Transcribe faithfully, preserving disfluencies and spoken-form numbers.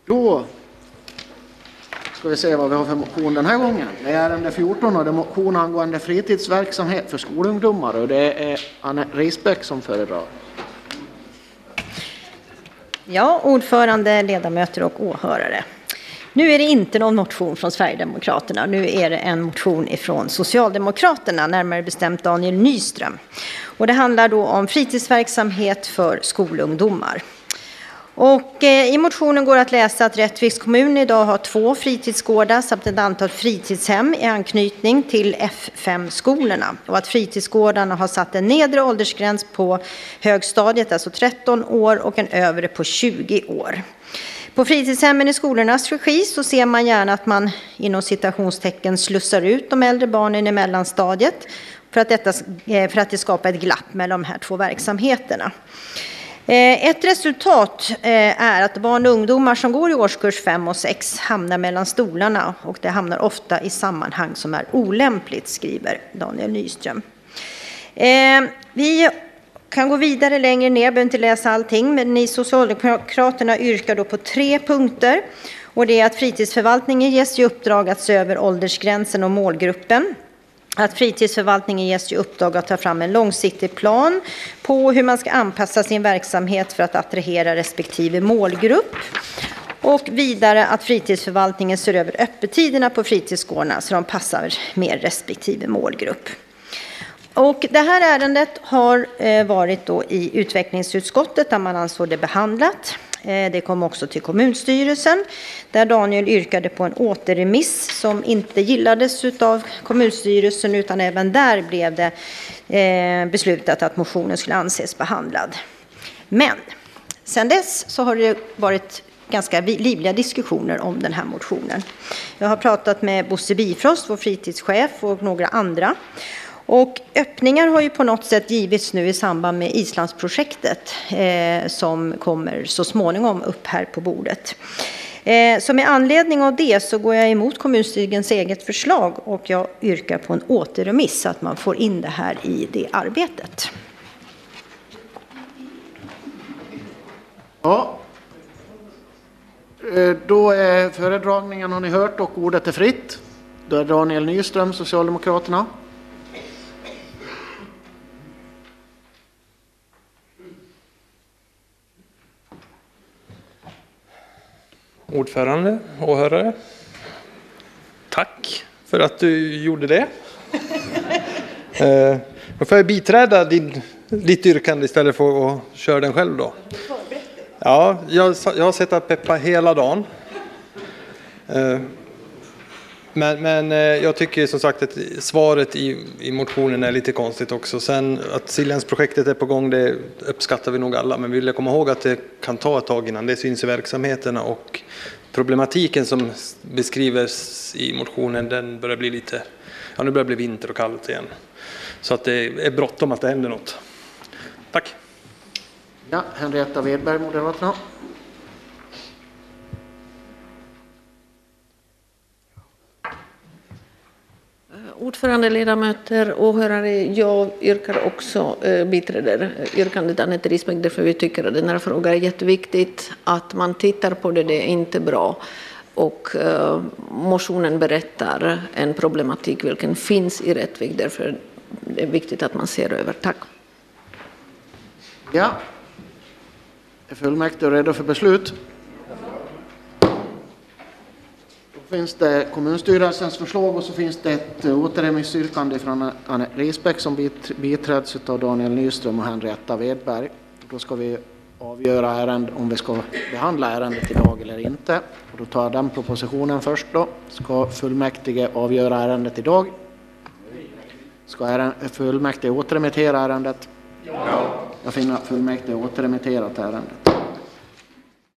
Då ska vi se vad vi har för motion den här gången. Det är ärende fjorton och det är motion angående fritidsverksamhet för skolungdomar. Och det är Anne Risbäck som föredrar. Ja, ordförande, ledamöter och åhörare. Nu är det inte någon motion från Sverigedemokraterna. Nu är det en motion ifrån Socialdemokraterna, närmare bestämt Daniel Nyström. Och det handlar då om fritidsverksamhet för skolungdomar. Och eh, i motionen går att läsa att Rättviks kommun idag har två fritidsgårdar samt ett antal fritidshem i anknytning till F fem-skolorna. Och att fritidsgårdarna har satt en nedre åldersgräns på högstadiet, alltså tretton år, och en övre på tjugo år. På fritidshemmen i skolornas regi så ser man gärna att man inom citationstecken slussar ut de äldre barnen i mellanstadiet för att, detta, för att det skapar ett glapp mellan de här två verksamheterna. Ett resultat är att barn och ungdomar som går i årskurs fem och sex hamnar mellan stolarna, och det hamnar ofta i sammanhang som är olämpligt, skriver Daniel Nyström. Vi kan gå vidare längre ner, behöver inte läsa allting, men ni Socialdemokraterna yrkar då på tre punkter. Och det är att fritidsförvaltningen ges i uppdrag att se över åldersgränsen och målgruppen. Att fritidsförvaltningen ges i uppdrag att ta fram en långsiktig plan på hur man ska anpassa sin verksamhet för att attrahera respektive målgrupp. Och vidare att fritidsförvaltningen ser över öppettiderna på fritidsgårdarna så de passar mer respektive målgrupp. Och det här ärendet har varit då i utvecklingsutskottet där man ansåg det behandlat. Det kom också till kommunstyrelsen där Daniel yrkade på en återremiss som inte gillades av kommunstyrelsen, utan även där blev det beslutat att motionen skulle anses behandlad. Men sedan dess så har det varit ganska livliga diskussioner om den här motionen. Jag har pratat med Bosse Bifrost, vår fritidschef, och några andra. Och öppningar har ju på något sätt givits nu i samband med Islandsprojektet eh, som kommer så småningom upp här på bordet. Eh, så med anledning av det så går jag emot kommunstyrelsens eget förslag och jag yrkar på en återremiss så att man får in det här i det arbetet. Ja, då är föredragningen, har ni hört, och ordet är fritt. Då är Daniel Nyström, Socialdemokraterna. Ordförande, åhörare. Tack för att du gjorde det. eh, då får jag biträda din, ditt yrkande istället för att köra den själv då. Ja, jag, jag har sett att peppa hela dagen. Eh, men, men eh, jag tycker som sagt att svaret i, i motionen är lite konstigt också. Sen att Siljansprojektet är på gång, det uppskattar vi nog alla. Men vi vill komma ihåg att det kan ta ett tag innan det syns i verksamheterna. Och problematiken som beskrivs i motionen, den börjar bli lite... Ja, nu börjar det bli vinter och kallt igen. Så att det är bråttom att det händer något. Tack. Ja, Henrietta Wedberg, Moderaterna. Ordförande, ledamöter, åhörare, jag yrkar också eh, biträder yrkandet Anette Risbäck, därför vi tycker att den här frågan är jätteviktigt, att man tittar på det, det är inte bra. Och eh, motionen berättar en problematik vilken finns i Rättvik, därför det är viktigt att man ser över. Tack. Ja, är fullmäktige redo för beslut? Finns det kommunstyrelsens förslag och så finns det ett återremissyrkande från Anne Risbäck som biträds av Daniel Nyström och Henrietta Wedberg. Då ska vi avgöra ärende, om vi ska behandla ärendet idag eller inte. Och då tar jag den propositionen först då. Ska fullmäktige avgöra ärendet idag? Ska fullmäktige återremittera ärendet? Ja. Jag finner att fullmäktige återremitterat ärendet.